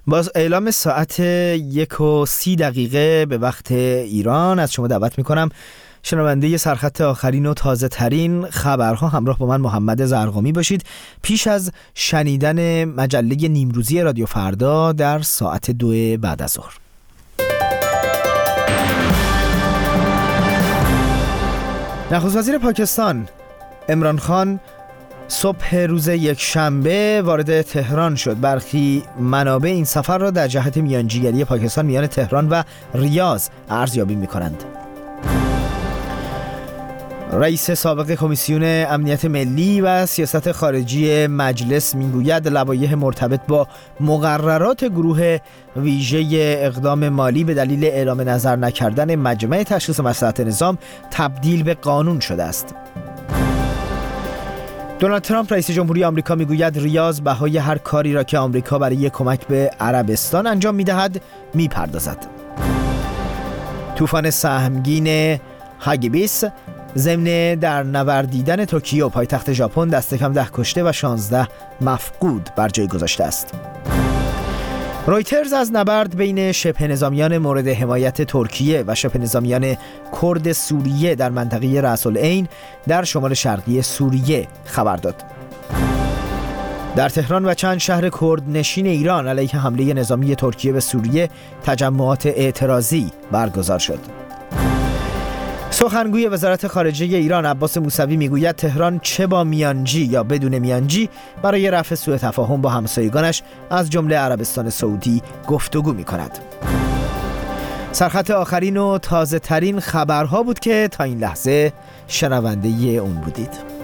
باز اعلام ساعت 1:30 به وقت ایران از شما دعوت میکنم شنونده سرخط آخرین و تازه ترین خبرها همراه با من محمد زرقامی باشید پیش از شنیدن مجله نیمروزی رادیو فردا در ساعت 2 بعد از ظهر. نخست وزیر پاکستان عمران خان صبح روز یکشنبه وارد تهران شد. برخی منابع این سفر را در جهت میانجیگری پاکستان میان تهران و ریاض ارزیابی می‌کنند. رئیس سابق کمیسیون امنیت ملی و سیاست خارجی مجلس میگوید لوایح مرتبط با مقررات گروه ویژه اقدام مالی به دلیل اعلام نظر نکردن مجمع تشخیص مصلحت نظام تبدیل به قانون شده است. دونالد ترامپ رئیس جمهوری آمریکا میگوید ریاض بهای هر کاری را که آمریکا برای کمک به عربستان انجام میدهد میپردازد. طوفان سهمگین هاگیبیس ضمن در نوردیدن توکیو پایتخت ژاپن دست کم 10 کشته و 16 مفقود بر جای گذاشته است. رویترز از نبرد بین شبه نظامیان مورد حمایت ترکیه و شبه نظامیان کرد سوریه در منطقه رأس العین در شمال شرقی سوریه خبر داد. در تهران و چند شهر کرد نشین ایران علیه حمله نظامی ترکیه به سوریه تجمعات اعتراضی برگزار شد. سخنگوی وزارت خارجه ایران عباس موسوی میگوید تهران چه با میانجی یا بدون میانجی برای رفع سوء تفاهم با همسایگانش از جمله عربستان سعودی گفتگو میکند. سرخط آخرین و تازه ترین خبرها بود که تا این لحظه شنونده اون بودید.